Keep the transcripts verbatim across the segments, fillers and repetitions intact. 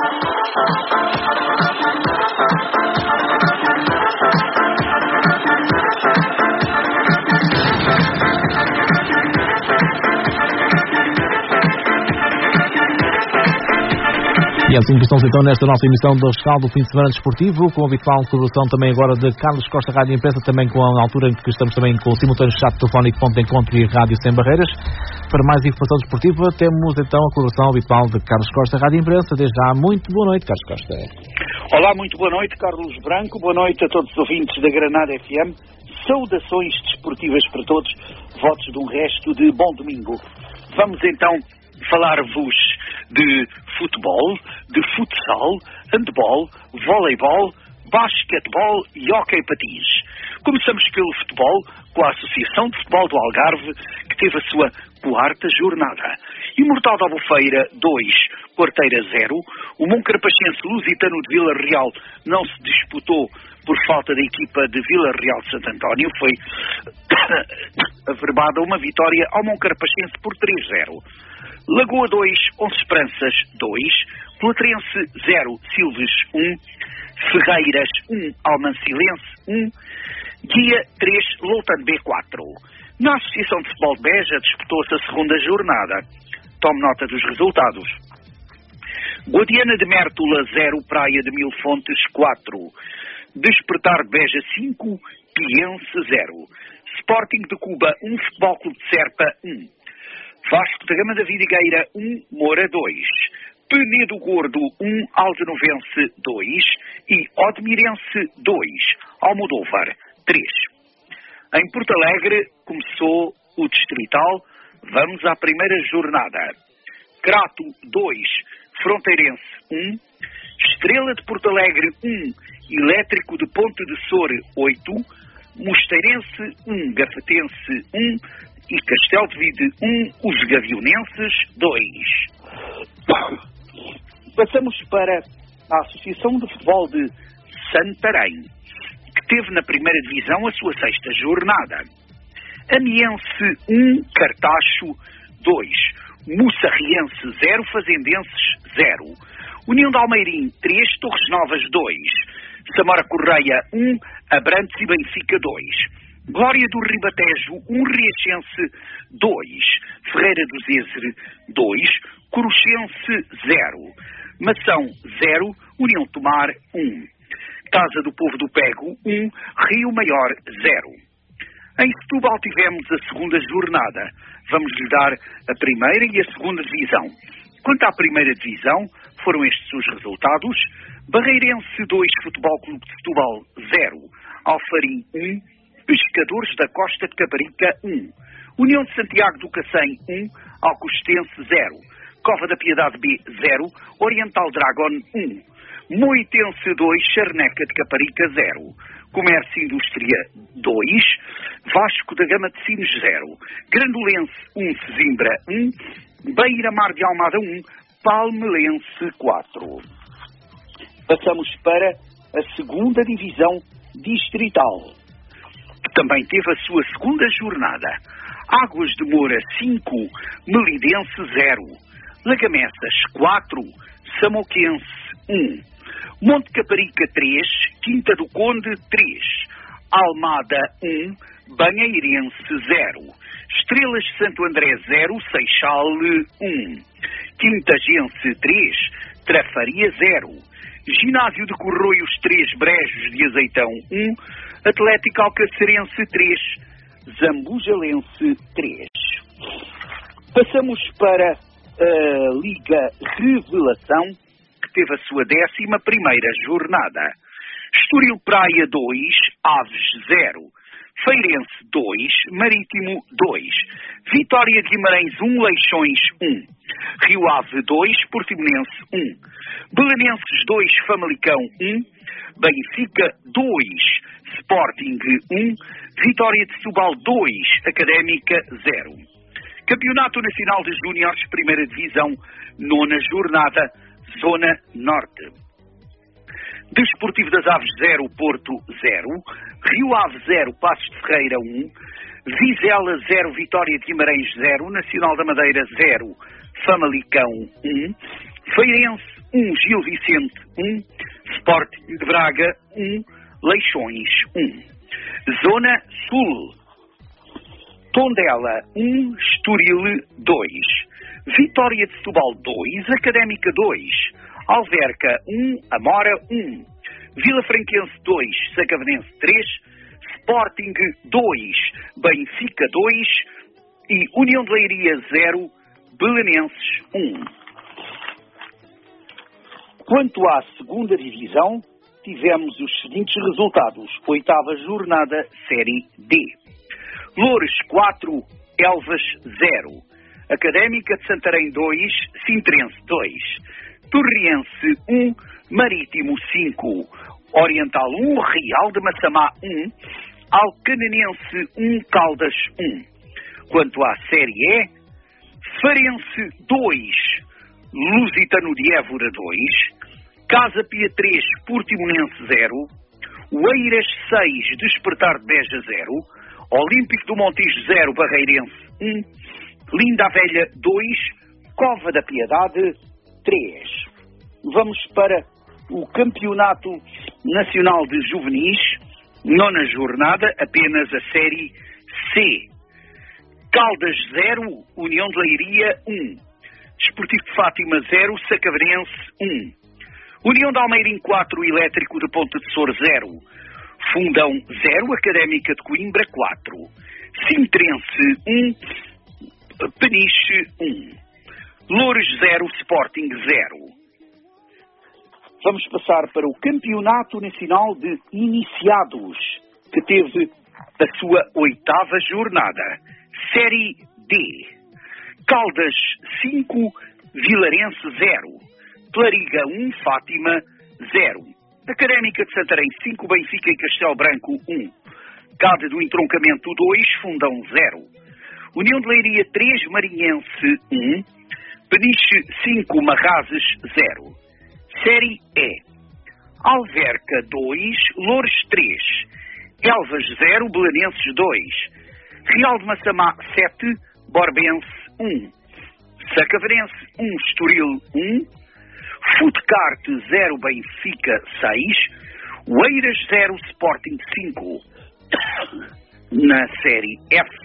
E assim que estamos então nesta nossa emissão do Rescaldo do Fim de Semana Desportivo, com a habitual colaboração também agora de Carlos Costa, Rádio Imprensa, também com a altura em que estamos também com o simultâneo chat telefónico Ponto de Encontro e Rádio Sem Barreiras. Para mais informação desportiva, temos então a colaboração habitual de Carlos Costa, Rádio Imprensa. Desde já, muito boa noite, Carlos Costa. Olá, muito boa noite, Carlos Branco. Boa noite a todos os ouvintes da Granada F M. Saudações desportivas para todos. Votos de um resto de bom domingo. Vamos então falar-vos de futebol, de futsal, handebol, voleibol, basquetebol e hóquei patins. Começamos pelo futebol, com a Associação de Futebol do Algarve, que teve a sua quarta jornada. Imortal da Albufeira, dois, Quarteira zero. O Moncarapachense Lusitano de Vila Real não se disputou por falta da equipa de Vila Real de Santo António. Foi averbada uma vitória ao Moncarapachense por três zero. Lagoa dois, Onze Esperanças dois, Pelotense zero, Silves um, Ferreiras um, Almancilense um, Guia três, Loutan B quatro. Na Associação de Futebol de Beja disputou-se a segunda jornada. Tome nota dos resultados. Guadiana de Mértola zero, Praia de Mil Fontes quatro, Despertar de Beja cinco, Piense zero, Sporting de Cuba um, Futebol Clube de Serpa um, Vasco da Gama da Vidigueira um, Moura dois, Penedo Gordo um, Aldenovense dois e Odmirense dois, Almodóvar três. Em Porto Alegre começou o Distrital. Vamos à primeira jornada. Crato dois, Fronteirense um, Estrela de Porto Alegre um, Elétrico de Ponte de Sore oito, Mosteirense um, Gafetense um e Castelo de Vide um, os Gavionenses dois. Passamos para a Associação de Futebol de Santarém, que teve na primeira divisão a sua sexta jornada. Amiense um, Cartacho dois, Mussarriense zero, Fazendenses zero, União de Almeirim três, Torres Novas dois, Samora Correia um, Abrantes e Benfica dois, Glória do Ribatejo um, Riachense dois, Ferreira do Zézer dois, Coruchense zero, Mação zero, União Tomar um, Casa do Povo do Pego um, Rio Maior zero. Em Setúbal tivemos a segunda jornada. Vamos-lhe dar a primeira e a segunda divisão. Quanto à primeira divisão, foram estes os resultados. Barreirense dois, Futebol Clube de Setúbal zero, Alfarim um, Pescadores da Costa de Caparica um, União de Santiago do Cacém um, Alcostense zero, Cova da Piedade B zero, Oriental Dragon um, Moitense dois, Charneca de Caparica zero, Comércio e Indústria dois, Vasco da Gama de Sines zero, Grandolense um, Sesimbra um, Beira-Mar de Almada um, Palmelense quatro. Passamos para a segunda divisão distrital, que também teve a sua segunda jornada. Águas de Moura cinco, Melidense zero, Lagamessas quatro, Samoquense um, Monte Caparica três, Quinta do Conde três, Almada um, Banheirense zero, Estrelas de Santo André zero, Seixal um, Quintagense três, Trafaria zero, Ginásio de Corroios três, Brejos de Azeitão um, Atlético Alcacerense três, Zambujalense três. Passamos para a Liga Revelação, que teve a sua décima primeira jornada. Estoril Praia dois, Aves zero, Feirense dois, Marítimo dois, Vitória de Guimarães um, Leixões um, Rio Ave dois, Portimonense um, Belenenses dois, Famalicão um, Benfica dois, Sporting um, Vitória de Setúbal dois, Académica zero. Campeonato Nacional de Júniores, Primeira Divisão, nona jornada, Zona Norte. Desportivo das Aves zero, Porto zero, Rio Ave zero, Passos de Ferreira um, Vizela zero, Vitória de Guimarães zero, Nacional da Madeira zero, Famalicão um, Feirense um Gil Vicente um, Sporting de Braga um, Leixões um. Zona Sul, Tondela um, Estoril dois, Vitória de Setúbal dois, Académica dois, Alverca um, Amora um, Vila Franquense dois, Sacavdense três, Sporting dois, Benfica dois e União de Leiria zero, Belenenses um. Quanto à segunda divisão, tivemos os seguintes resultados. Oitava jornada, Série D. Loures quatro, Elvas zero. Académica de Santarém dois, Sintrense dois. Torriense um, Marítimo cinco. Oriental um, Real de Massamá um. Alcanenense um, Caldas um. Quanto à Série E, Farense dois, Lusitano de Évora dois. Casa Pia três, Portimonense zero. Oeiras seis, Despertar de Beja zero. Olímpico do Montijo zero, Barreirense um. Linda a Velha dois, Cova da Piedade três. Vamos para o Campeonato Nacional de Juvenis, nona jornada, apenas a Série C. Caldas zero, União de Leiria um. Desportivo de Fátima zero, Sacavrense um. União de Almeirim quatro, Elétrico de Ponte de Sor zero. Fundão zero, Académica de Coimbra quatro. Sintrense um, Peniche um. Loures zero, Sporting zero. Vamos passar para o Campeonato Nacional de Iniciados, que teve a sua oitava jornada. Série D. Caldas cinco, Vilarense zero. Clariga um, Fátima zero. Académica de Santarém cinco, Benfica e Castelo Branco um. Cádiz do Entroncamento dois, Fundão zero. União de Leiria três, Marinhense um. Peniche cinco, Marrazes zero. Série E. Alverca dois, Loures três. Elvas zero, Belenenses dois. Real de Massamá sete, Borbense um. Sacavrense um, Estoril um. Futecarte zero, Benfica seis. Oeiras zero, Sporting cinco. Na Série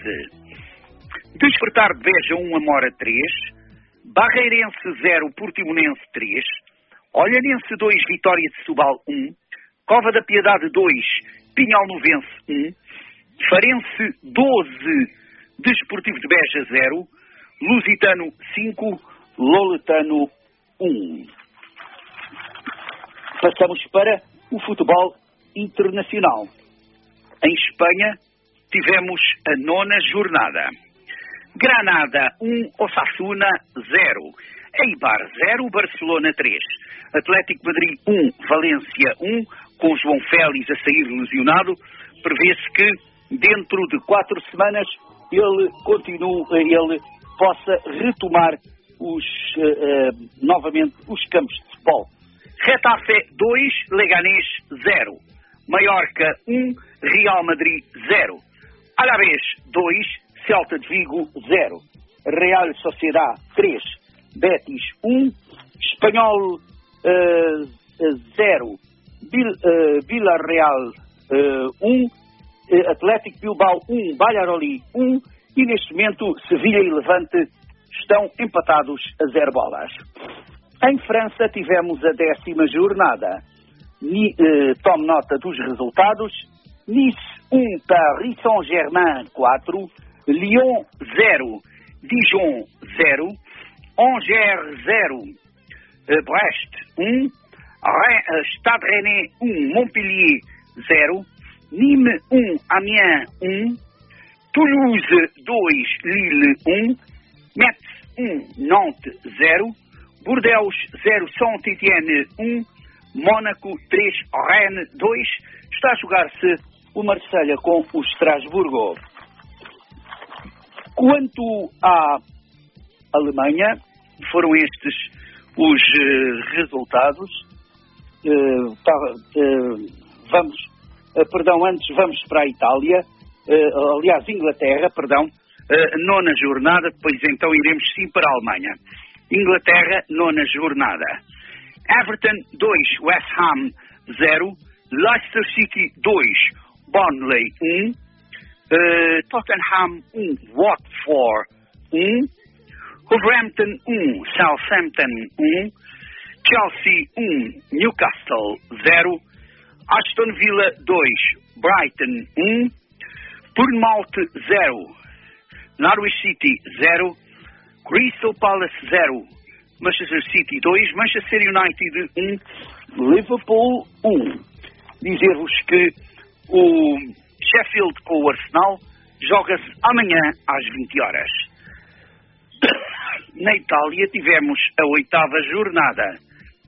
F. Despertar de Beja um, Amora três. Barreirense zero, Portimonense três. Olhanense dois, Vitória de Setúbal um. Cova da Piedade dois, Pinhal-Novense um. Farense doze, Desportivo de Beja zero. Lusitano cinco, Loletano um. Passamos para o futebol internacional. Em Espanha, tivemos a nona jornada. Granada um, Osasuna zero. Eibar zero, Barcelona três. Atlético Madrid um, Valência um, com João Félix a sair lesionado. Prevê-se que dentro de quatro semanas ele continue, ele possa retomar os, uh, uh, novamente os campos de futebol. Getafe dois, Leganés zero. Mallorca um, Real Madrid zero. Alavés dois, Celta de Vigo zero. Real Sociedade três, Betis um. Espanhol uh, zero. Vil, uh, Villarreal um. Uh, Atlético Bilbao um, Valladolid um. E neste momento Sevilha e Levante estão empatados a zero bolas. Em França tivemos a décima jornada. Ni, eh, tome nota dos resultados. Nice um, Paris Saint-Germain quatro. Lyon zero, Dijon zero. Angers zero, eh, Brest um. Re, Stade Rennais um, Montpellier zero. Nîmes um, Amiens um. Toulouse dois, Lille um. Metz um, Nantes zero. Bordeaux zero, Saint-Étienne um. Mónaco três, Rennes dois. Está a jogar-se o Marselha com o Estrasburgo. Quanto à Alemanha, foram estes os uh, resultados. Uh, tá, uh, vamos, uh, perdão, antes vamos para a Itália, uh, aliás, Inglaterra, perdão, uh, nona jornada, depois então iremos sim para a Alemanha. Inglaterra, nona jornada. Everton dois, West Ham zero, Leicester City dois, Burnley um, uh, Tottenham um, Watford um, Wolverhampton um, Southampton um, Chelsea um, Newcastle zero, Aston Villa dois, Brighton um, Bournemouth zero, Norwich City zero, Crystal Palace zero, Manchester City dois, Manchester United um, Liverpool um. Dizer-vos que o Sheffield com o Arsenal joga-se amanhã às vinte horas. Na Itália tivemos a oitava jornada.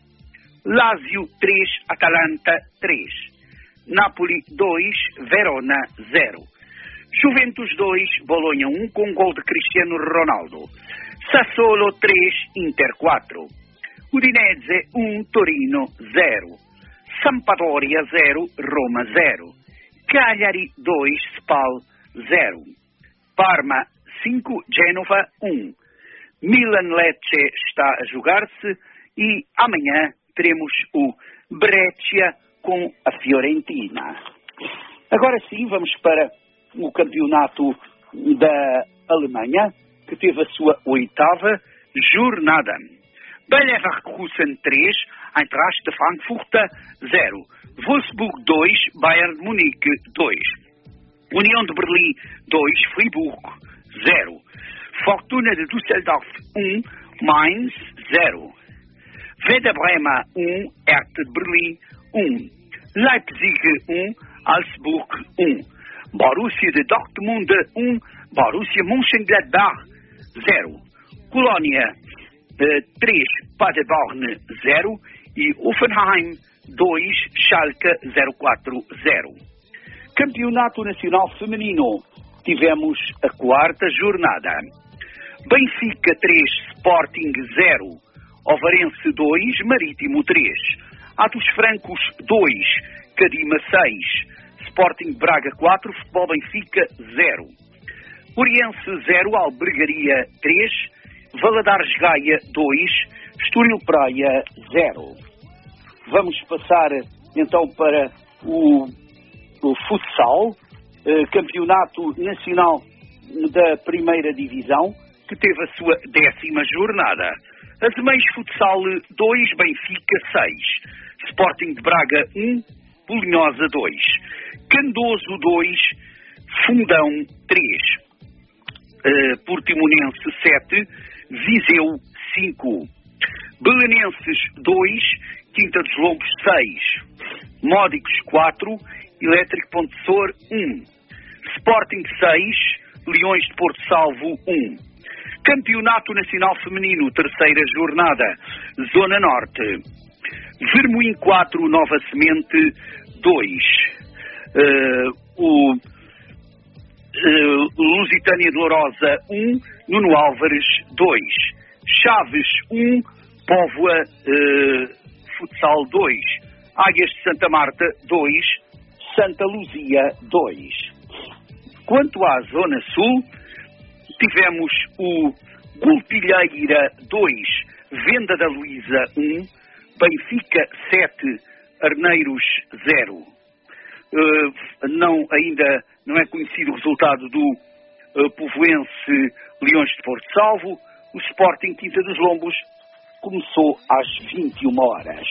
Lazio três, Atalanta três. Napoli dois, Verona zero. Juventus dois, Bologna um, com gol de Cristiano Ronaldo. Sassuolo três, Inter quatro. Udinese um, Torino zero. Sampdoria zero, Roma zero. Cagliari dois, Spal zero. Parma cinco, Genova um. Milan-Lecce está a jogar-se e amanhã teremos o Brescia com a Fiorentina. Agora sim, vamos para o campeonato da Alemanha, que teve a sua oitava jornada. Bayer Leverkusen três, Eintracht de Frankfurt zero. Wolfsburg dois, Bayern de Munique dois. União de Berlim dois, Friburgo zero. Fortuna de Düsseldorf um, Mainz zero. Werder Bremen um, Hertha de Berlim um. Leipzig um, Augsburg um. Borussia de Dortmund um, Borussia Mönchengladbach zero. Colônia três, Paderborn zero e Hoffenheim dois, Schalke zero quatro zero. Campeonato Nacional Feminino. Tivemos a quarta jornada. Benfica três, Sporting zero. Ovarense dois, Marítimo três. Atos Francos dois, Cadima seis. Sporting Braga quatro, Futebol Benfica zero. Oriense zero, Albergaria três. Valadares Gaia dois, Estoril Praia zero. Vamos passar então para o, o futsal, eh, campeonato nacional da primeira divisão, que teve a sua décima jornada. Azemais Futsal dois, Benfica seis. Sporting de Braga um, Bolinhosa dois. Candoso dois, Fundão três. Uh, Portimonense sete, Viseu cinco. Belenenses dois, Quinta dos Lombos seis. Módicos quatro, Elétrico Ponte Sor um. Sporting seis, Leões de Porto Salvo um. Campeonato Nacional Feminino, terceira jornada, Zona Norte. Vermoim quatro, Nova Semente dois. Uh, o uh, Lusitânia de Lourosa um, Nuno Álvares dois. Chaves um, Póvoa uh, Futsal dois. Águias de Santa Marta dois, Santa Luzia dois. Quanto à Zona Sul, tivemos o Golpilheira dois, Venda da Luísa um, Benfica sete, Arneiros zero. Uh, não, ainda não é conhecido o resultado do uh, Povoense Leões de Porto Salvo. O Sporting Quinta dos Lombos começou às vinte e uma horas.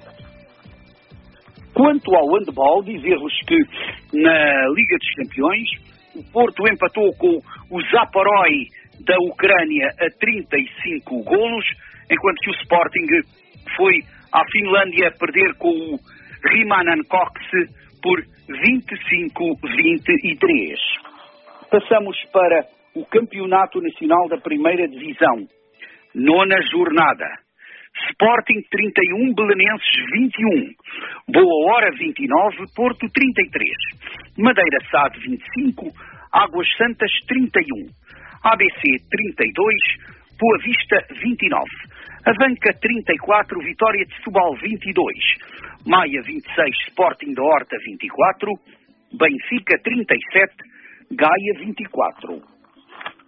Quanto ao handball, dizer-vos que na Liga dos Campeões o Porto empatou com o Zaporoi da Ucrânia a trinta e cinco golos, enquanto que o Sporting foi à Finlândia perder com o Rimanan Cox por vinte e cinco a vinte e três. Passamos para o Campeonato Nacional da Primeira Divisão. Nona jornada. Sporting trinta e um, Belenenses vinte e um. Boa Hora vinte e nove, Porto trinta e três. Madeira S A D vinte e cinco, Águas Santas trinta e um. A B C trinta e dois, Boa Vista vinte e nove. Avanca trinta e quatro, Vitória de Setúbal vinte e dois. Maia vinte e seis, Sporting da Horta vinte e quatro. Benfica trinta e sete, Gaia vinte e quatro.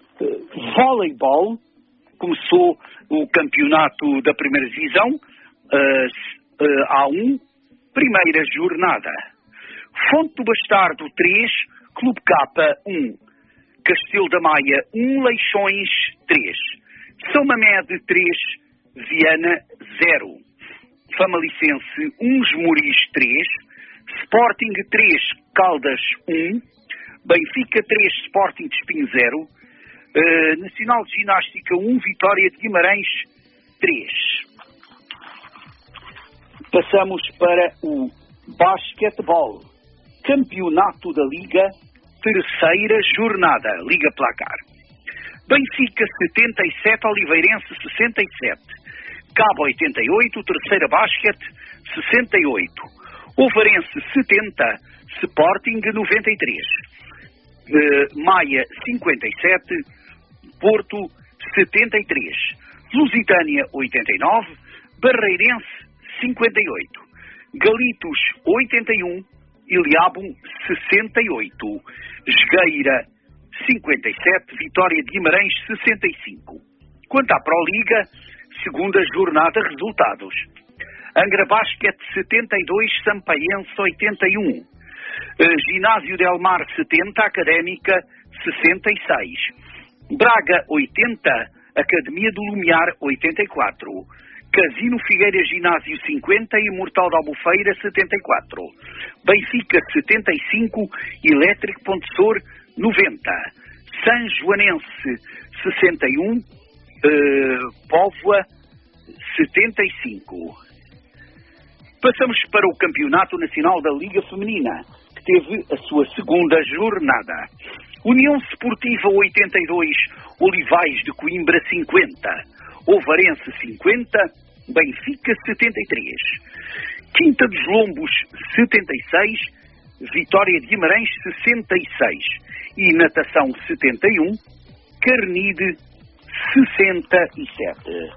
Uh, voleibol. Começou o campeonato da primeira divisão. uh, uh, A um, primeira jornada. Fonte do Bastardo três, Clube K um, Castelo da Maia um, Leixões três, São Mamede três, Viana zero, Famalicense um, Esmoriz três, Sporting três, Caldas um, Benfica três, Sporting de Espinho zero, uh, Nacional de Ginástica um, Vitória de Guimarães três. Passamos para o basquetebol. Campeonato da Liga, terceira jornada. Liga Placar. Benfica setenta e sete, Oliveirense sessenta e sete. Cabo oitenta e oito, Terceira Basquete sessenta e oito. Ovarense setenta, Sporting noventa e três. Uh, Maia cinquenta e sete, Porto setenta e três. Lusitânia oitenta e nove, Barreirense cinquenta e oito. Galitos oitenta e um, Iliabum sessenta e oito. Esgueira cinquenta e sete, Vitória de Guimarães sessenta e cinco. Quanto à Proliga, segunda jornada, resultados. Angra Basket setenta e dois, Sampaiense oitenta e um. Uh, Ginásio Del Mar setenta, Académica sessenta e seis. Braga oitenta, Academia do Lumiar oitenta e quatro. Casino Figueira Ginásio cinquenta e Imortal da Albufeira setenta e quatro. Benfica setenta e cinco, Elétrico Pontessor noventa. São Joanense sessenta e um, uh, Póvoa setenta e cinco. Passamos para o Campeonato Nacional da Liga Feminina, que teve a sua segunda jornada. União Esportiva oitenta e dois, Olivais de Coimbra cinquenta. Ovarense cinquenta, Benfica setenta e três. Quinta dos Lombos setenta e seis, Vitória de Guimarães sessenta e seis. E Natação setenta e um, Carnide sessenta e sete.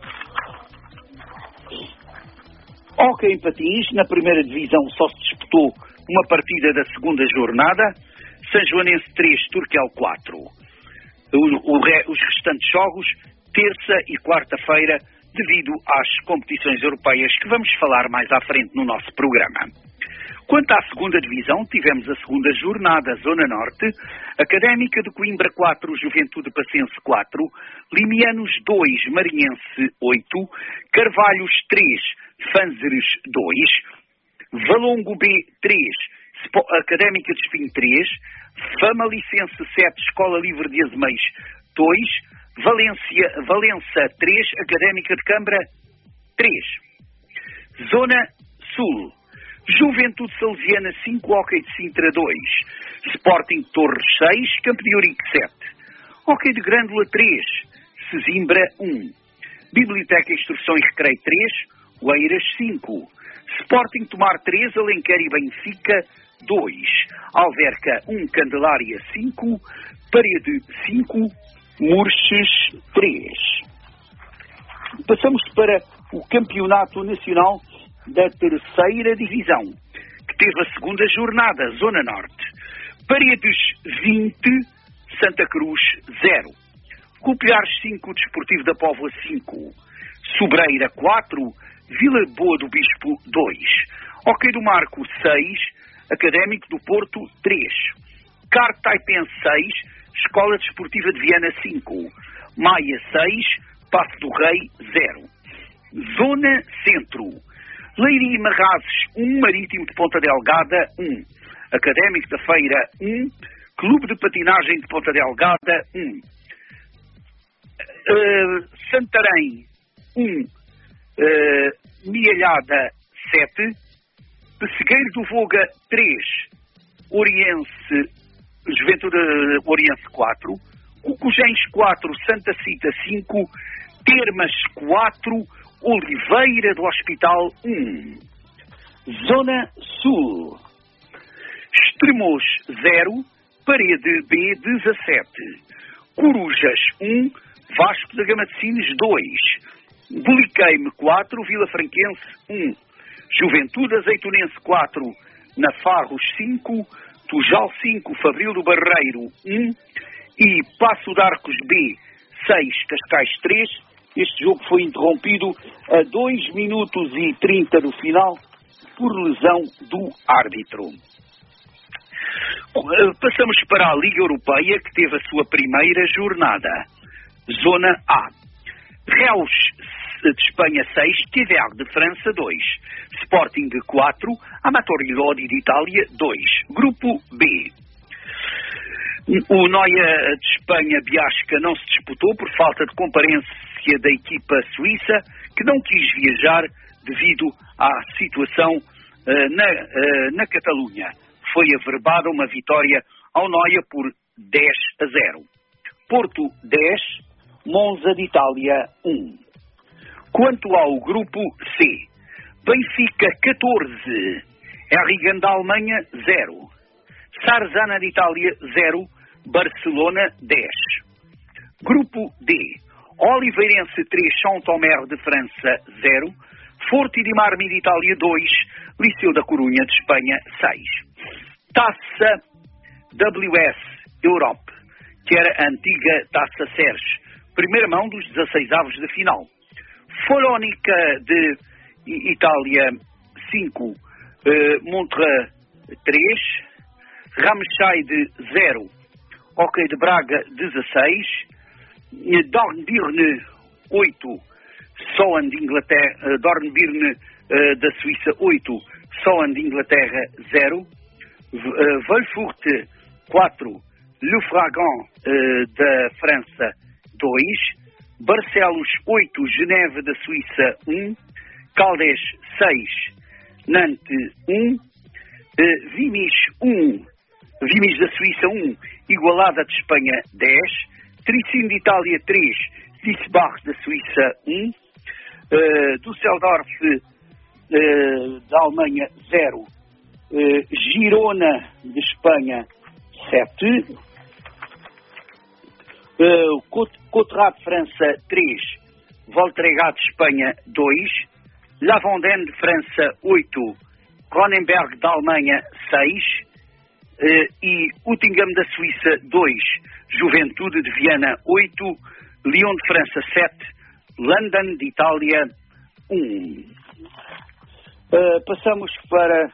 Hóquei em patins, na primeira divisão só se disputou uma partida da segunda jornada. São Joanense três, Turquel quatro. O, o, os restantes jogos, terça e quarta-feira, devido às competições europeias que vamos falar mais à frente no nosso programa. Quanto à segunda divisão, tivemos a segunda jornada, Zona Norte, Académica de Coimbra quatro, Juventude Pacense quatro, Limianos dois, Marinhense oito, Carvalhos três, Fanzeres dois, Valongo B três, Académica de Espinho três, Famalicense sete, Escola Livre de Azeméis dois, Valência, Valença três, Académica de Câmara três. Zona Sul, Juventude Salesiana cinco, Hóquei de Sintra dois, Sporting Torres seis, Campo de Ourique sete, Hóquei de Grândola três, Sesimbra um, Biblioteca Instrução e Recreio três, Oeiras cinco, Sporting Tomar três, Alenquer e Benfica dois, Alverca um, Candelária cinco, Parede cinco, Murches três. Passamos para o Campeonato Nacional da Terceira Divisão, que teve a segunda jornada, Zona Norte. Paredes vinte, Santa Cruz zero. Copiares cinco, Desportivo da Póvoa cinco. Sobreira quatro, Vila Boa do Bispo dois. Hóquei do Marco seis, Académico do Porto três. Car Taipense seis, Escola Desportiva de Viana cinco. Maia seis, Passo do Rei zero. Zona Centro, Leiria e Marrazes um, Marítimo de Ponta Delgada um, Académico da Feira um, Clube de Patinagem de Ponta Delgada um, uh, Santarém um, uh, Mialhada sete, Pessegueiro do Voga três, Oriense, Juventude Oriense quatro, Cucujens quatro, Santa Cita cinco, Termas quatro, Oliveira do Hospital um. Zona Sul, Estremoz zero, Parede B dezassete, Corujas um, Vasco da Gama de Sines dois, Boliqueime quatro, Vila Franquense um, Juventude Azeitonense quatro, Nafarros cinco, Tujal cinco, Fabril do Barreiro um e Passo de Arcos B seis, Cascais três, Este jogo foi interrompido a dois minutos e trinta do final por lesão do árbitro. Passamos para a Liga Europeia, que teve a sua primeira jornada. Zona A. Reus de Espanha seis, T V R de França dois, Sporting quatro, Amatori Lodi de Itália dois. Grupo B. O Noia de Espanha Biasca não se disputou por falta de comparência da equipa suíça, que não quis viajar devido à situação uh, na, uh, na Catalunha. Foi averbada uma vitória ao Noia por dez a zero. Porto dez, Monza de Itália um. Quanto ao grupo C, Benfica catorze, Errigan da Alemanha zero, Sarzana de Itália zero, Barcelona dez. Grupo D, Oliveirense três, São Tomé de França zero, Forte de Marmi de Itália dois, Liceu da Corunha de Espanha seis. Taça W S Europe, que era a antiga Taça Serge, primeira mão dos dezasseis avos de final. Folónica de Itália cinco, uh, Montreux três, Ramscheid zero, Hockey de Braga dezasseis, Dornbirn oito, Soan de Inglaterra, uh, Dornbirn uh, da Suíça oito, Soan de Inglaterra zero, uh, Valfurt quatro, Le Fragan uh, da França dois, Barcelos oito, Geneve da Suíça um, Caldes seis, Nantes um, uh, Vimis um, Vimis da Suíça um, Igualada de Espanha dez, Tricino de Itália três, Wiesbach da Suíça um, uh, Düsseldorf uh, da Alemanha zero, uh, Girona de Espanha sete, uh, Cotrade de França três, Voltregade de Espanha dois, La Vendée de França oito, Cronenberg da Alemanha seis, uh, e Uttingen da Suíça dois, Juventude de Viana oito, Lyon de França sete, London de Itália um. Uh, passamos para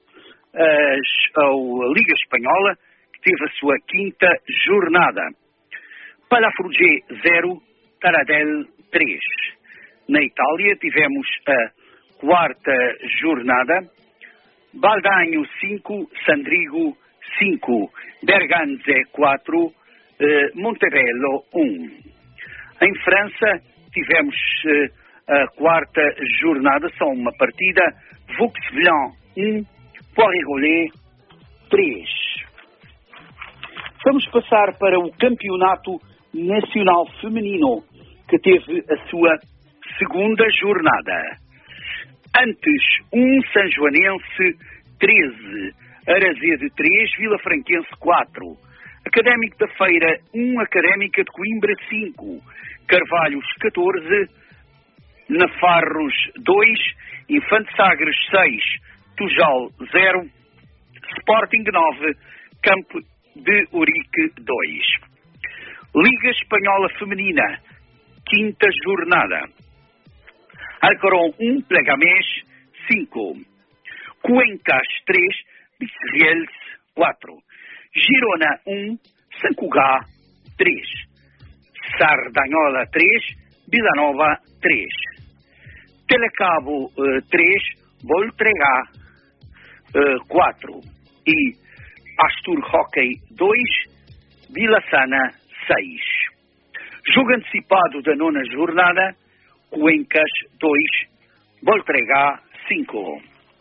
as, a Liga Espanhola, que teve a sua quinta jornada. Palafrugell zero, Taradell três. Na Itália tivemos a quarta jornada. Baldanho cinco, Sandrigo cinco, Berganze quatro, eh, Montebello um. Em França tivemos eh, a quarta jornada, só uma partida, Vaux-Velin um, Poirier três. Vamos passar para o Campeonato Nacional Feminino, que teve a sua segunda jornada. Antes, um Sanjoanense treze, Arazede três, Vila Franquense quatro, Académico da Feira um, Académica de Coimbra cinco, Carvalhos catorze, Nafarros dois, Infante Sagres seis, Tujal zero, Sporting nove, Campo de Ourique dois. Liga Espanhola Feminina, quinta jornada. Alcorcón um, Leganés cinco, Cuencas três, Bicirriels quatro, Girona um, Sant Cugat três, Sardanhola três, Vila Nova três, Telecabo uh, três, Voltregá uh, quatro e Astur Hockey dois, Vila Sana seis. Jogo antecipado da nona jornada, Cuencas dois, Voltregá cinco.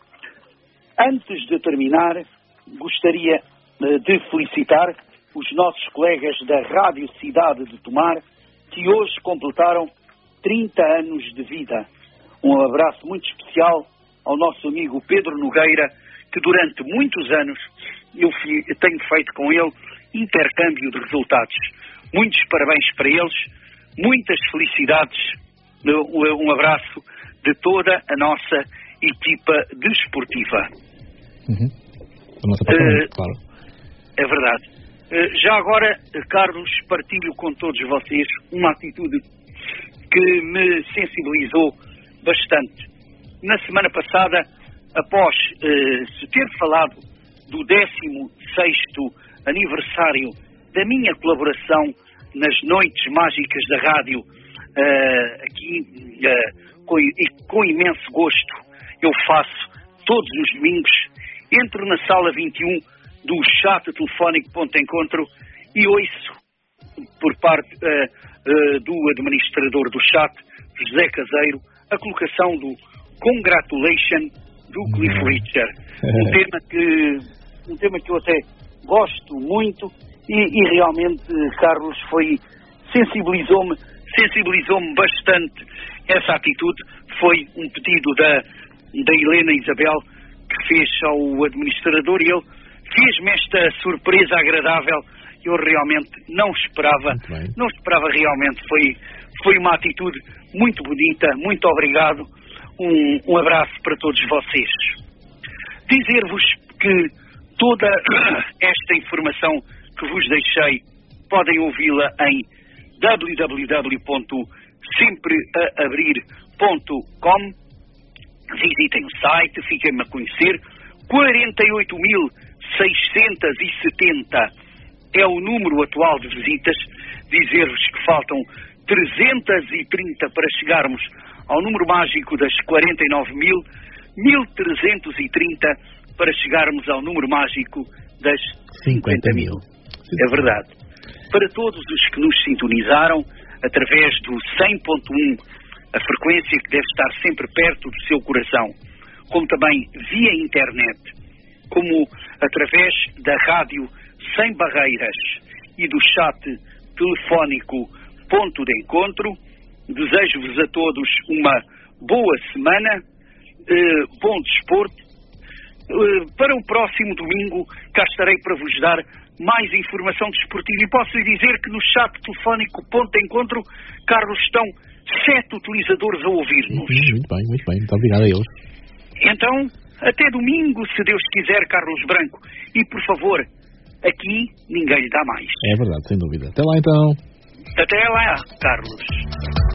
Antes de terminar, gostaria uh, de felicitar os nossos colegas da Rádio Cidade de Tomar, que hoje completaram trinta anos de vida. Um abraço muito especial ao nosso amigo Pedro Nogueira, que durante muitos anos eu tenho feito com ele intercâmbio de resultados. Muitos parabéns para eles, muitas felicidades, um abraço de toda a nossa equipa desportiva. Uhum. A nossa patrona, uh, claro. É verdade. Uh, já agora, Carlos, partilho com todos vocês uma atitude que me sensibilizou bastante. Na semana passada, após uh, se ter falado do décimo sexto aniversário da minha colaboração nas Noites Mágicas da Rádio, uh, aqui uh, com, com imenso gosto, eu faço todos os domingos, entro na sala vinte e um do chat telefónico Ponto de Encontro e ouço por parte uh, uh, do administrador do chat, José Caseiro, a colocação do Congratulation do Cliff Richard. Um tema que, um tema que eu até gosto muito e, e realmente, Carlos, foi, sensibilizou-me, sensibilizou-me bastante essa atitude. Foi um pedido da, da Helena Isabel que fez ao administrador e ele fez-me esta surpresa agradável. Eu realmente não esperava, não esperava realmente. Foi, foi uma atitude muito bonita. Muito obrigado. Um, um abraço para todos vocês. Dizer-vos que toda esta informação que vos deixei podem ouvi-la em w w w ponto sempre a abrir ponto com. Visitem o site, fiquem-me a conhecer. quarenta e oito mil seiscentos e setenta é o número atual de visitas. Dizer-vos que faltam trezentos e trinta para chegarmos ao número mágico das quarenta e nove mil, mil trezentos e trinta para chegarmos ao número mágico das cinquenta mil. É verdade. Para todos os que nos sintonizaram através do cem ponto um, a frequência que deve estar sempre perto do seu coração, como também via internet, como através da rádio Sem Barreiras e do chat telefónico Ponto de Encontro, desejo-vos a todos uma boa semana, eh, bom desporto. Eh, para o próximo domingo cá estarei para vos dar mais informação desportiva e posso lhe dizer que no chat telefónico Ponto de Encontro, Carlos, estão sete utilizadores a ouvir-nos. Muito bem, muito bem, muito obrigado a eles. Então, até domingo, se Deus quiser, Carlos Branco. E por favor, aqui ninguém lhe dá mais. É verdade, sem dúvida. Até lá então. Até lá, Carlos.